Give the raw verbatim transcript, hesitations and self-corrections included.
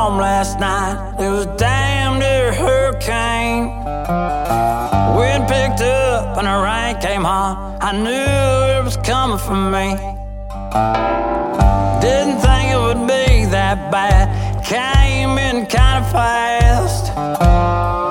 home last night. It was damn near a hurricane. Wind picked up and the rain came on. I knew it was coming for me. Didn't think it would be that bad. Came in kind of fast.